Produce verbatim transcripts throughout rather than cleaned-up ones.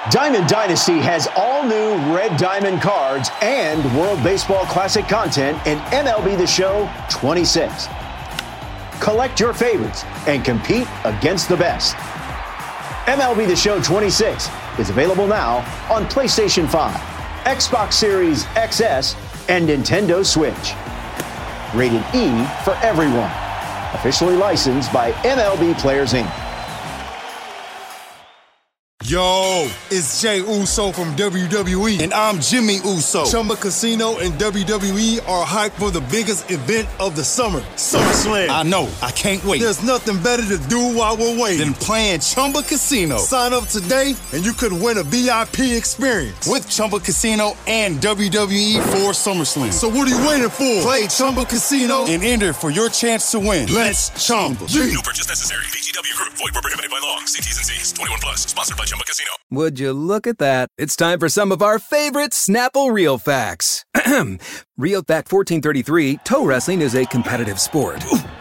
Diamond Dynasty has all new Red Diamond cards and World Baseball Classic content in M L B The Show twenty-six. Collect your favorites and compete against the best. M L B The Show twenty-six is available now on PlayStation five, Xbox Series X S, and Nintendo Switch. Rated E for everyone. Officially licensed by M L B Players, Incorporated. Yo, it's Jay Uso from W W E, and I'm Jimmy Uso. Chumba Casino and W W E are hyped for the biggest event of the summer, SummerSlam. I know, I can't wait. There's nothing better to do while we're waiting than playing Chumba Casino. Sign up today, and you could win a V I P experience with Chumba Casino and W W E for SummerSlam. So what are you waiting for? Play Chumba Casino and enter for your chance to win. Let's Chumba. No purchase necessary. V G W Group. Void where prohibited by law. See T's and C's. twenty-one plus. Sponsored by Chumba Casino. Would you look at that? It's time for some of our favorite Snapple Real Facts. Real Fact fourteen thirty-three, toe wrestling is a competitive sport.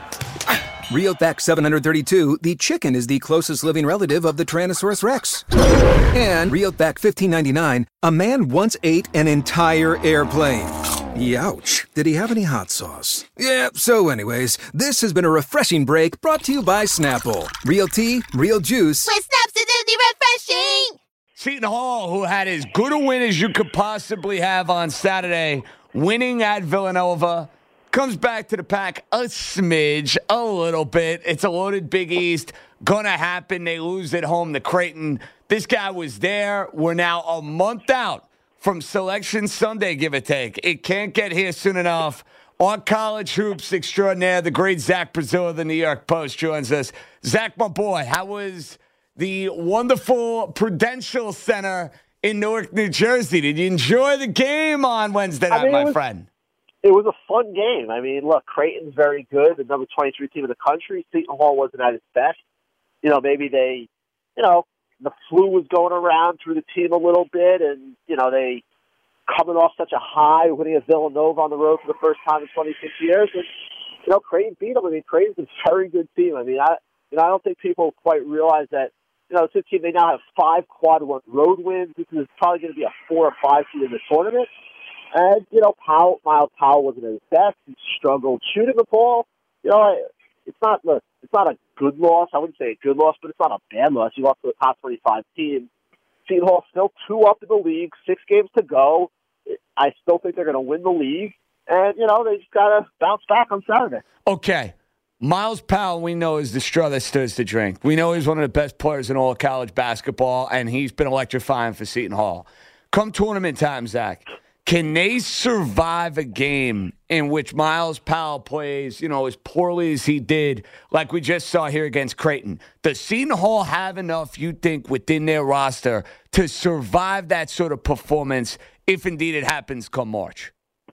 Real Fact seven hundred thirty-two, the chicken is the closest living relative of the Tyrannosaurus Rex. And Real Fact fifteen ninety-nine, a man once ate an entire airplane. Youch. Did he have any hot sauce? Yeah, so anyways, this has been a refreshing break brought to you by Snapple. Real tea, real juice. With Snaps, it's refreshing! Seton Hall, who had as good a win as you could possibly have on Saturday, winning at Villanova, comes back to the pack a smidge, a little bit. It's a loaded Big East. Gonna happen. They lose at home to Creighton. This guy was there. We're now a month out from Selection Sunday, give or take. It can't get here soon enough. On College Hoops extraordinaire, the great Zach Brazil of the New York Post joins us. Zach, my boy, how was the wonderful Prudential Center in Newark, New Jersey? Did you enjoy the game on Wednesday night, I mean, my was, friend? It was a fun game. I mean, look, Creighton's very good, the number twenty-three team in the country. Seton Hall wasn't at its best. You know, maybe they, you know, the flu was going around through the team a little bit, and, you know, they coming off such a high, winning at Villanova on the road for the first time in twenty-six years. And, you know, Creighton beat them. I mean, Creighton's a very good team. I mean, I, you know, I don't think people quite realize that, you know, this team, they now have five quad one road wins. This is probably going to be a four or five seed in the tournament. And, you know, Powell, Miles Powell wasn't at his best. He struggled shooting the ball. You know, it's not, look, it's not a good loss. I wouldn't say a good loss, but it's not a bad loss. You lost to a top twenty-five team. Seton Hall still two up in the league, six games to go. I still think they're going to win the league. And, you know, they just got to bounce back on Saturday. Okay. Miles Powell, we know, is the straw that stirs the drink. We know he's one of the best players in all of college basketball, and he's been electrifying for Seton Hall. Come tournament time, Zach, can they survive a game in which Miles Powell plays, you know, as poorly as he did, like we just saw here against Creighton? Does Seton Hall have enough, you think, within their roster to survive that sort of performance if indeed it happens come March?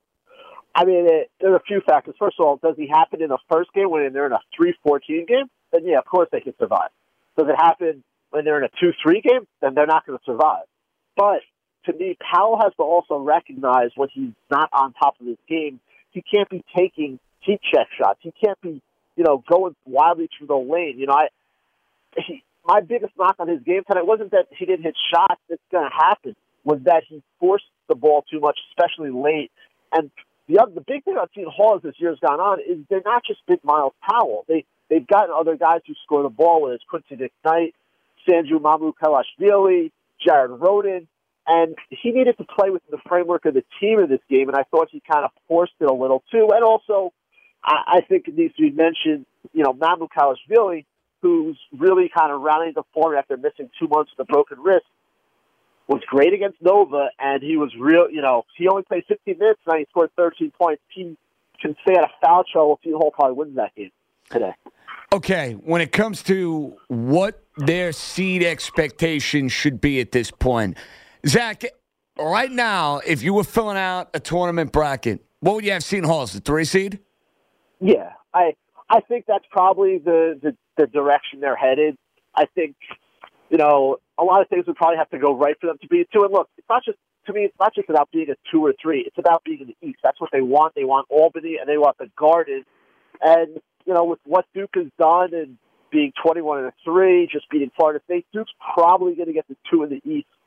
I mean, it, there are a few factors. First of all, does he happen in the first game when they're in a three fourteen game? Then, yeah, of course they can survive. Does it happen when they're in a two three game? Then they're not going to survive. But to me, Powell has to also recognize when he's not on top of his game, he can't be taking heat check shots. He can't be, you know, going wildly through the lane. You know, I he, my biggest knock on his game tonight wasn't that he didn't hit shots. That's going to happen. Was that he forced the ball too much, especially late. And the other, the big thing I've seen Hall as this year's gone on is they're not just big Miles Powell. They they've gotten other guys who score the ball, whether it's Quincy McKnight, Sanju Mamukelashvili, Jared Roden. And he needed to play within the framework of the team in this game, and I thought he kind of forced it a little too. And also, I, I think it needs to be mentioned, you know, Mamukelashvili, who's really kind of rounding the form after missing two months with a broken wrist, was great against Nova, and he was real, you know, he only played fifteen minutes, and he scored thirteen points. He can stay out of foul trouble. Seton Hall probably wins that game today. Okay, when it comes to what their seed expectations should be at this point, Zach, right now, if you were filling out a tournament bracket, what would you have Seton Hall as, the three seed? Yeah, I I think that's probably the, the, the direction they're headed. I think, you know, a lot of things would probably have to go right for them to be a two. And look, it's not just, to me, it's not just about being a two or three. It's about being in the East. That's what they want. They want Albany, and they want the Garden. And, you know, with what Duke has done and being twenty-one and a three, just beating Florida State, Duke's probably going to get the two in the East.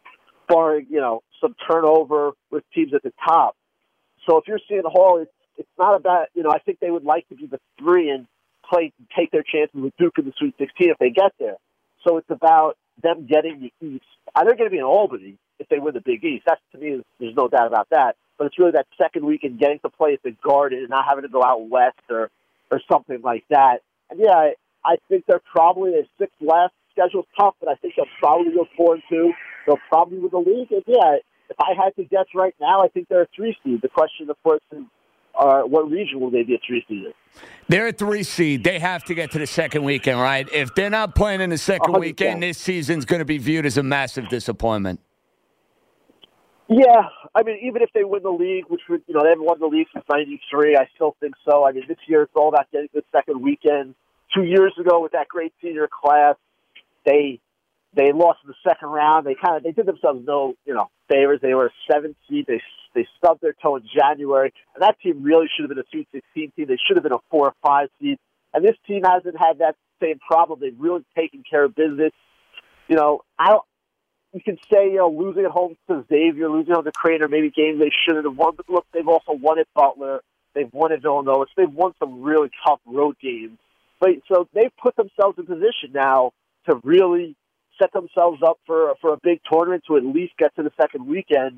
barring, you know, some turnover with teams at the top. So if you're seeing Hall, it's, it's not about, you know, I think they would like to be the three and play, take their chances with Duke in the Sweet sixteen if they get there. So it's about them getting the East. They're going to be in Albany if they win the Big East. That's, to me, there's no doubt about that. But it's really that second week and getting to play at the Garden and not having to go out west or, or something like that. And, yeah, I, I think they're probably a sixth last. Schedule's tough, but I think they'll probably go four and two. They'll probably win the league. And, yeah, if I had to guess right now, I think they're a three seed. The question, of course, is uh, what region will they be a three seed in? They're a three seed. They have to get to the second weekend, right? If they're not playing in the second one hundred percent weekend, this season's going to be viewed as a massive disappointment. Yeah, I mean, even if they win the league, which would, you know, they haven't won the league since ninety-three, I still think so. I mean, this year it's all about getting to the second weekend. Two years ago with that great senior class, they they lost in the second round. They kind of they did themselves no, you know, favors. They were a seven seed. They they stubbed their toe in January, and that team really should have been a Sweet sixteen team. They should have been a four or five seed. And this team hasn't had that same problem. They've really taken care of business. You know, I don't. You can say, you know, losing at home to Xavier, losing on the Crater, maybe games they shouldn't have won. But look, they've also won at Butler. They've won at Villanova. They've won some really tough road games. But so they've put themselves in position now to really set themselves up for for a big tournament to at least get to the second weekend.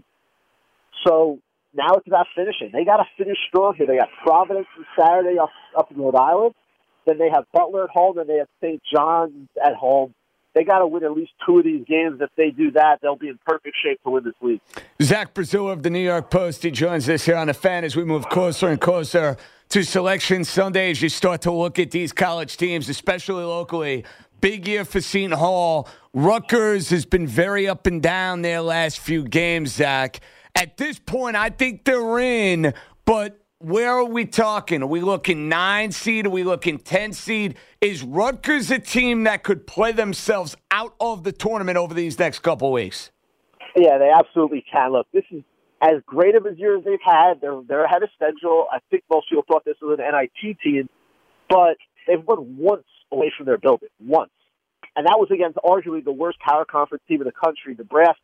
So now it's about finishing. They got to finish strong here. They got Providence on Saturday up, up in Rhode Island. Then they have Butler at home. Then they have Saint John's at home. They got to win at least two of these games. If they do that, they'll be in perfect shape to win this league. Zach Braziller of the New York Post. He joins us here on The Fan as we move closer and closer to Selection Sunday as you start to look at these college teams, especially locally. Big year for Seton Hall. Rutgers has been very up and down their last few games, Zach. At this point, I think they're in, but where are we talking? Are we looking nine seed? Are we looking ten seed? Is Rutgers a team that could play themselves out of the tournament over these next couple weeks? Yeah, they absolutely can. Look, this is as great of a year as they've had. They're, they're ahead of schedule. I think most people thought this was an N I T team, but they've won once away from their building, once. And that was against arguably the worst power conference team in the country, Nebraska.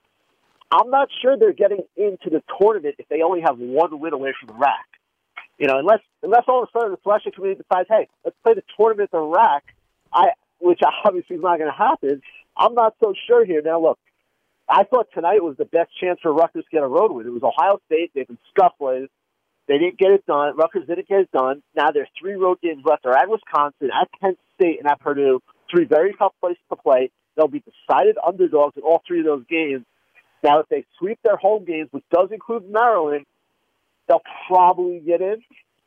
I'm not sure they're getting into the tournament if they only have one win away from the rack. You know, unless unless all of a sudden the selection committee decides, hey, let's play the tournament at the rack, I, which obviously is not going to happen. I'm not so sure here. Now, look, I thought tonight was the best chance for Rutgers to get a road win. It was Ohio State. They've been scuffling. They didn't get it done. Rutgers didn't get it done. Now there's three road games left. They're at Wisconsin, at Penn State, and at Purdue. Three very tough places to play. They'll be decided underdogs in all three of those games. Now, if they sweep their home games, which does include Maryland, they'll probably get in.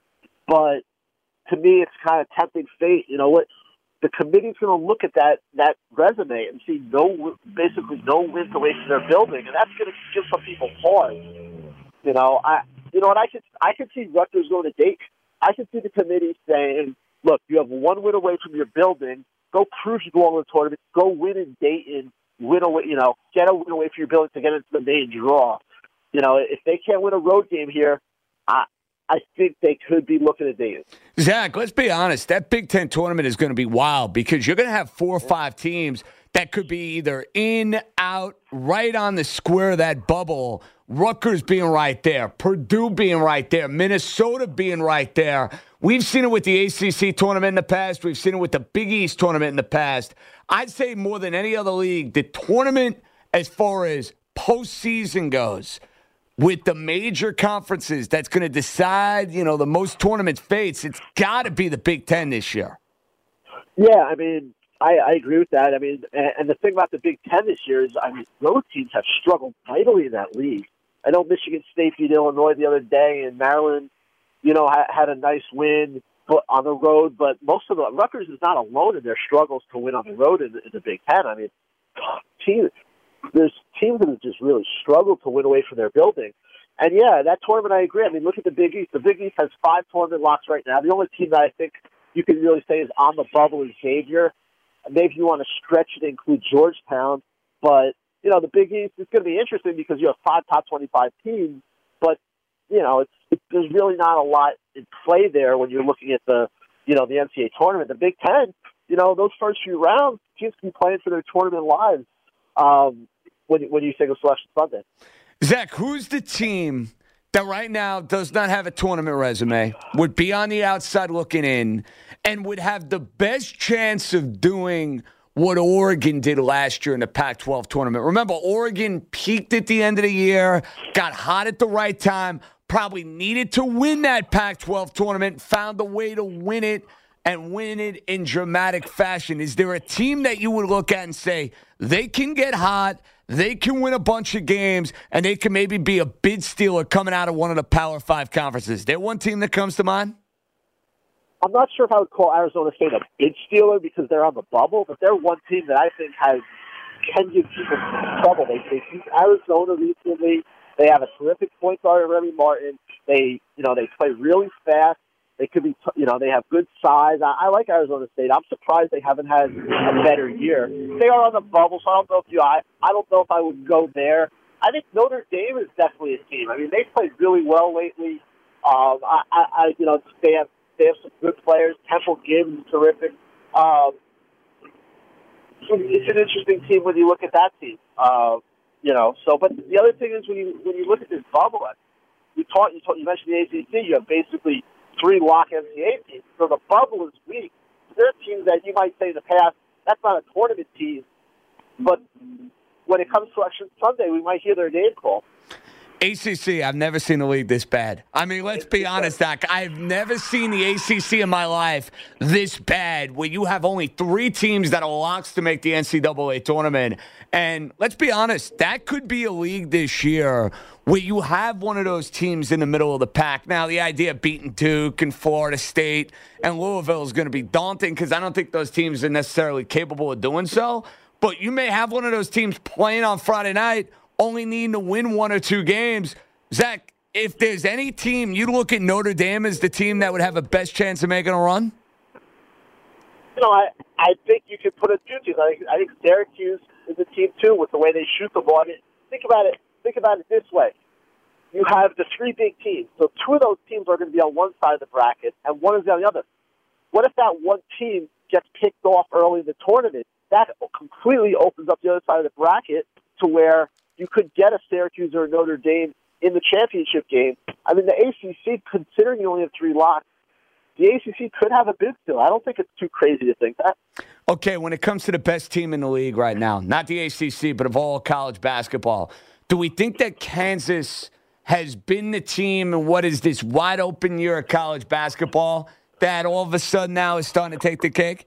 But to me, it's kind of tempting fate. You know what? The committee's going to look at that that resume and see no, basically no wins away from their building, and that's going to give some people pause. You know, I, you know, and I could, I could see Rutgers going to Dayton. I could see the committee saying, "Look, you have one win away from your building. Go cruise along the tournament. Go win in Dayton." Win away, you know, get a win away from your building to get into the main draw. You know, if they can't win a road game here, I I think they could be looking at Dayton. Zach, let's be honest. That Big Ten tournament is going to be wild because you're going to have four or five teams that could be either in, out, right on the square of that bubble. Rutgers being right there, Purdue being right there, Minnesota being right there. We've seen it with the A C C tournament in the past. We've seen it with the Big East tournament in the past. I'd say more than any other league, the tournament as far as postseason goes, with the major conferences that's going to decide, you know, the most tournament fates, it's got to be the Big Ten this year. Yeah, I mean, I, I agree with that. I mean, and, and the thing about the Big Ten this year is, I mean, road teams have struggled mightily in that league. I know Michigan State beat Illinois the other day, and Maryland, you know, ha- had a nice win on the road, but most of the Rutgers is not alone in their struggles to win on the road in the, in the Big Ten. I mean, teams, there's teams that have just really struggled to win away from their building. And yeah, that tournament, I agree. I mean, look at the Big East. The Big East has five tournament locks right now. The only team that I think you can really say is on the bubble is Xavier. Maybe you want to stretch it to include Georgetown, but you know, the Big East is going to be interesting because you have five top twenty-five teams, but you know, it's, it, there's really not a lot in play there when you're looking at the, you know, the N C double A tournament. The Big Ten, you know, those first few rounds, teams can be playing for their tournament lives. Um, when when you think of Selection Sunday. Zach, who's the team that right now does not have a tournament resume, would be on the outside looking in, and would have the best chance of doing what Oregon did last year in the Pac twelve tournament? Remember, Oregon peaked at the end of the year, got hot at the right time, probably needed to win that Pac twelve tournament, found a way to win it, and win it in dramatic fashion. Is there a team that you would look at and say, they can get hot, they can win a bunch of games, and they can maybe be a bid stealer coming out of one of the Power Five conferences? Is there one team that comes to mind? I'm not sure if I would call Arizona State a bid stealer because they're on the bubble, but they're one team that I think has can give people trouble. They, they beat Arizona recently. They have a terrific point guard in Remy Martin. They, you know, they play really fast. They could be, you know, they have good size. I, I like Arizona State. I'm surprised they haven't had a better year. They are on the bubble, so I don't know if you. I, I don't know if I would go there. I think Notre Dame is definitely a team. I mean, they played really well lately. Um, I, I, I, you know, they have they have some good players. Temple Gibbs is terrific. Um, it's an interesting team when you look at that team. Uh, you know, so but the other thing is when you when you look at this bubble, you taught you taught, you mentioned the A C C. You have basically three lock N C double A teams. So the bubble is weak. There are teams that you might say in the past, that's not a tournament team. But when it comes to Selection Sunday, we might hear their name called. A C C, I've never seen the league this bad. I mean, let's be honest, Doc. I've never seen the A C C in my life this bad, where you have only three teams that are locks to make the N C double A tournament. And let's be honest, that could be a league this year where you have one of those teams in the middle of the pack. Now, the idea of beating Duke and Florida State and Louisville is going to be daunting because I don't think those teams are necessarily capable of doing so. But you may have one of those teams playing on Friday night only needing to win one or two games. Zach, if there's any team, you look at Notre Dame as the team that would have a best chance of making a run? You know, I, I think you could put a few teams. I think, I think Syracuse is a team, too, with the way they shoot the ball. I mean, think about it. Think about it this way. You have the three big teams. So two of those teams are going to be on one side of the bracket, and one is on the other. What if that one team gets picked off early in the tournament? That completely opens up the other side of the bracket to where you could get a Syracuse or a Notre Dame in the championship game. I mean, the A C C, considering you only have three locks, the A C C could have a bid still. I don't think it's too crazy to think that. Okay, when it comes to the best team in the league right now, not the A C C, but of all college basketball, do we think that Kansas has been the team in what is this wide-open year of college basketball that all of a sudden now is starting to take the cake?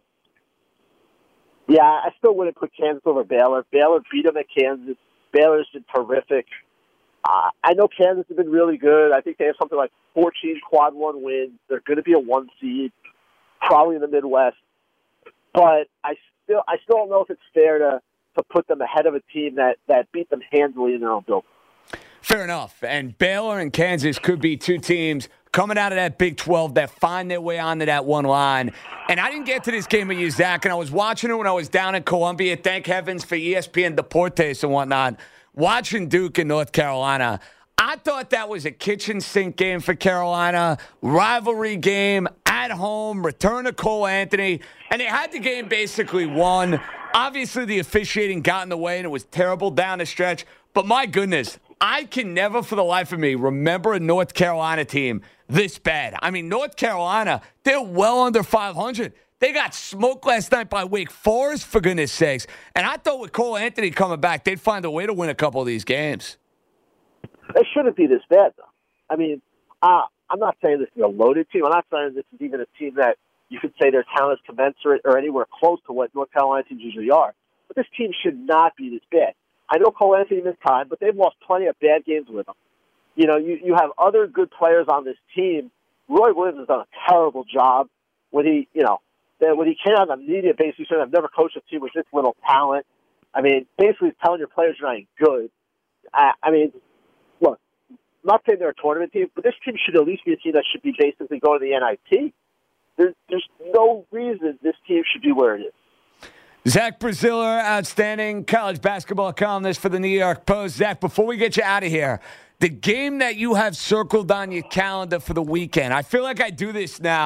Yeah, I still wouldn't put Kansas over Baylor. Baylor beat them at Kansas. Baylor's been terrific. Uh, I know Kansas has been really good. I think they have something like fourteen quad one wins. They're going to be a one seed, probably in the Midwest. But I still, I still don't know if it's fair to, to put them ahead of a team that, that beat them handily in their own building. Fair enough. And Baylor and Kansas could be two teams coming out of that Big twelve that find their way onto that one line. And I didn't get to this game with you, Zach, and I was watching it when I was down in Columbia. Thank heavens for E S P N Deportes and whatnot. Watching Duke in North Carolina, I thought that was a kitchen sink game for Carolina. Rivalry game, at home, return of Cole Anthony. And they had the game basically won. Obviously, the officiating got in the way, and it was terrible down the stretch. But my goodness, I can never for the life of me remember a North Carolina team this bad. I mean, North Carolina, they're well under five hundred. They got smoked last night by Wake Forest, for goodness sakes. And I thought with Cole Anthony coming back, they'd find a way to win a couple of these games. They shouldn't be this bad, though. I mean, uh, I'm not saying this is a loaded team. I'm not saying this is even a team that you could say their talent is commensurate or anywhere close to what North Carolina teams usually are. But this team should not be this bad. I know Cole Anthony missed time, but they've lost plenty of bad games with him. You know, you, you have other good players on this team. Roy Williams has done a terrible job when he, you know, when he came out on the media base, he said, I've never coached a team with this little talent. I mean, basically telling your players you're not any good. I, I mean, look, I'm not saying they're a tournament team, but this team should at least be a team that should be basically going to the N I T. There's, there's no reason this team should be where it is. Zach Braziller, outstanding college basketball columnist for the New York Post. Zach, before we get you out of here, the game that you have circled on your calendar for the weekend, I feel like I do this now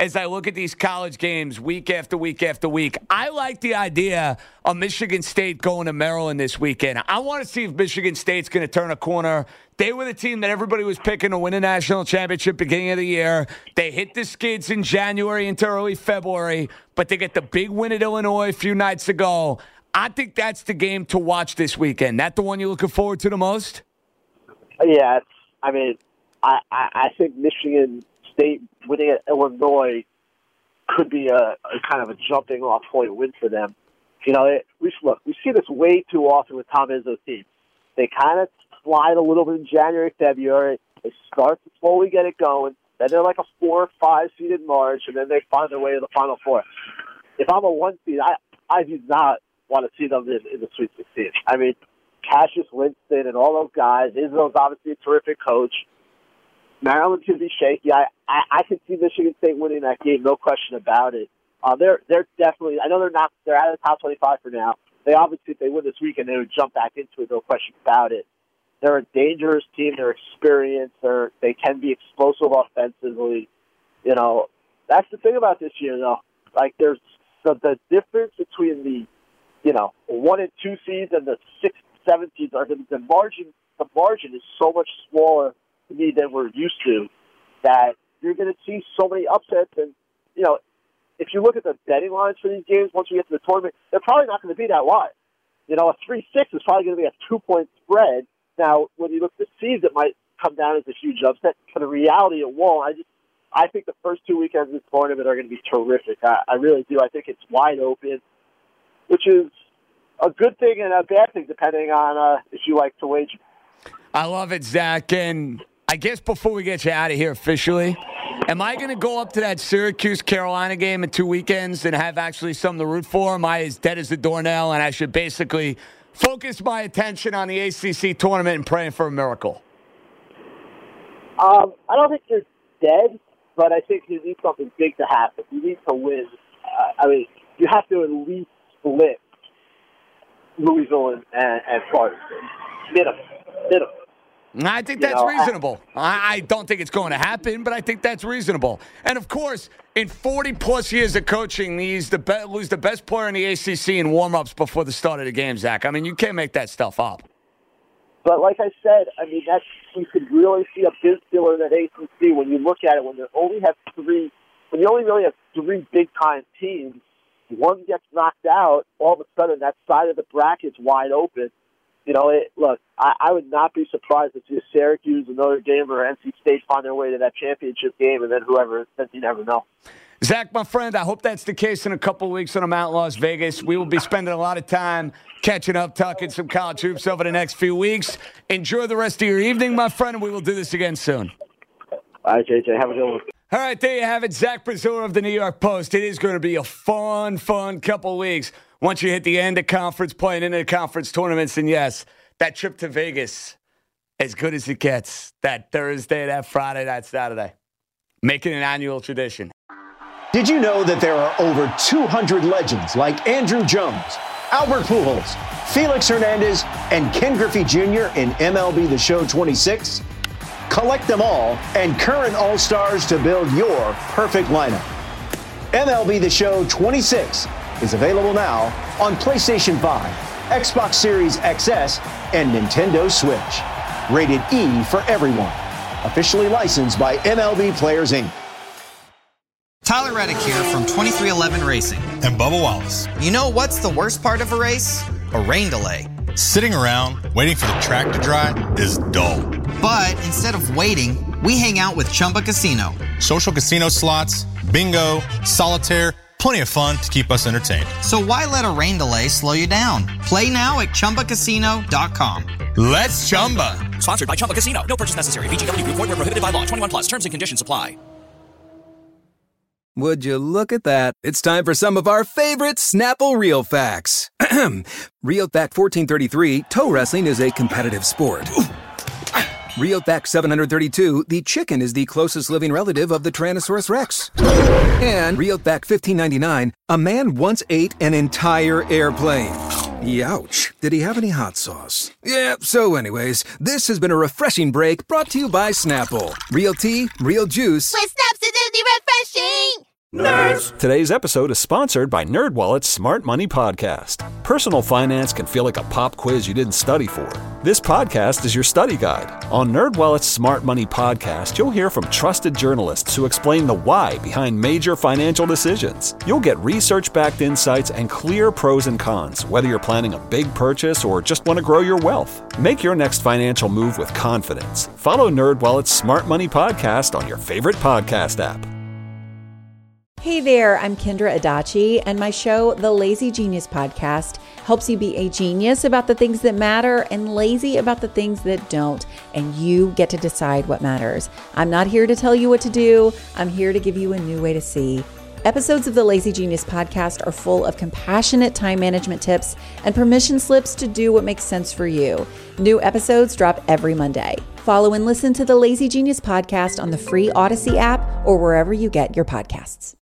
as I look at these college games week after week after week. I like the idea of Michigan State going to Maryland this weekend. I want to see if Michigan State's going to turn a corner. They were the team that everybody was picking to win a national championship beginning of the year. They hit the skids in January into early February, but they get the big win at Illinois a few nights ago. I think that's the game to watch this weekend. That the one you're looking forward to the most? Yeah, it's, I mean, I, I, I think Michigan State winning at Illinois could be a, a kind of a jumping off point win for them. You know, it, we look, we see this way too often with Tom Izzo's teams. They kind of slide a little bit in January, February. They start to slowly get it going. Then they're like a four or five seed in March, and then they find their way to the Final Four. If I'm a one seed, I, I do not want to see them in, in the Sweet sixteen. I mean, Cassius Winston and all those guys. Izzo's obviously a terrific coach. Maryland could be shaky. I, I, I can see Michigan State winning that game, no question about it. Uh, they're they're definitely. I know they're not. They're out of the top twenty-five for now. They obviously, if they win this weekend, they would jump back into it, no question about it. They're a dangerous team. They're experienced. They're they can be explosive offensively. You know, that's the thing about this year, though. Like, there's the, the difference between the, you know, one and two seeds and the six, seven seeds are the, the margin. The margin is so much smaller to me than we're used to, that you're going to see so many upsets. And you know, if you look at the betting lines for these games, once we get to the tournament, they're probably not going to be that wide. You know, a three six is probably going to be a two-point spread. Now, when you look at the seeds, it might come down as a huge upset. For the reality, it won't. I just, I think the first two weekends of this tournament are going to be terrific. I, I really do. I think it's wide open, which is a good thing and a bad thing, depending on uh, if you like to wager. I love it, Zach. And I guess before we get you out of here officially, am I going to go up to that Syracuse-Carolina game in two weekends and have actually something to root for? Am I as dead as a doornail, and I should basically focus my attention on the A C C tournament and praying for a miracle? Um, I don't think you're dead, but I think you need something big to happen. You need to win. Uh, I mean, you have to at least split Louisville and, and, and Florida State. Minimum. Minimum. I think that's you know, reasonable. I, I don't think it's going to happen, but I think that's reasonable. And, of course, in forty-plus years of coaching, he's the be- lose the best player in the A C C in warm-ups before the start of the game, Zach. I mean, you can't make that stuff up. But like I said, I mean, that's, you could really see a big deal in that A C C when you look at it, when you only have three, when you only really have three big-time teams, one gets knocked out, all of a sudden that side of the bracket's wide open. You know, it, look, I, I would not be surprised if you Syracuse, Notre Dame, or N C State find their way to that championship game, and then whoever, then you never know. Zach, my friend, I hope that's the case in a couple of weeks when I'm out in Las Vegas. We will be spending a lot of time catching up, talking some college hoops over the next few weeks. Enjoy the rest of your evening, my friend, and we will do this again soon. All right, J J, have a good one. All right, there you have it. Zach Braziller of the New York Post. It is going to be a fun, fun couple of weeks once you hit the end of conference, playing into the conference tournaments. And, yes, that trip to Vegas, as good as it gets, that Thursday, that Friday, that Saturday, making an annual tradition. Did you know that there are over two hundred legends like Andrew Jones, Albert Pujols, Felix Hernandez, and Ken Griffey Junior in M L B The Show twenty-six? Collect them all and current All-Stars to build your perfect lineup. M L B The Show twenty-six is available now on PlayStation five, Xbox Series X S, and Nintendo Switch. Rated E for everyone. Officially licensed by M L B Players, Incorporated. Tyler Reddick here from twenty-three eleven Racing. And Bubba Wallace. You know what's the worst part of a race? A rain delay. Sitting around waiting for the track to dry is dull. But instead of waiting, we hang out with Chumba Casino. Social casino slots, bingo, solitaire, plenty of fun to keep us entertained. So why let a rain delay slow you down? Play now at Chumba Casino dot com. Let's Chumba. Sponsored by Chumba Casino. No purchase necessary. V G W Group. Void where prohibited by law. twenty-one plus. Terms and conditions apply. Would you look at that? It's time for some of our favorite Snapple Real Facts. Real Fact fourteen thirty-three, toe wrestling is a competitive sport. Real Fact seven hundred thirty-two, the chicken is the closest living relative of the Tyrannosaurus Rex. And Real Fact fifteen ninety-nine, a man once ate an entire airplane. Youch. Did he have any hot sauce? Yeah, so anyways, this has been a refreshing break brought to you by Snapple. Real tea, real juice. With Snap's acidity refreshing. Nerds! Today's episode is sponsored by NerdWallet's Smart Money Podcast. Personal finance can feel like a pop quiz you didn't study for. This podcast is your study guide. On NerdWallet's Smart Money Podcast, you'll hear from trusted journalists who explain the why behind major financial decisions. You'll get research-backed insights and clear pros and cons, whether you're planning a big purchase or just want to grow your wealth. Make your next financial move with confidence. Follow NerdWallet's Smart Money Podcast on your favorite podcast app. Hey there, I'm Kendra Adachi, and my show, The Lazy Genius Podcast, helps you be a genius about the things that matter and lazy about the things that don't, and you get to decide what matters. I'm not here to tell you what to do. I'm here to give you a new way to see. Episodes of the Lazy Genius Podcast are full of compassionate time management tips and permission slips to do what makes sense for you. New episodes drop every Monday. Follow and listen to the Lazy Genius Podcast on the free Odyssey app or wherever you get your podcasts.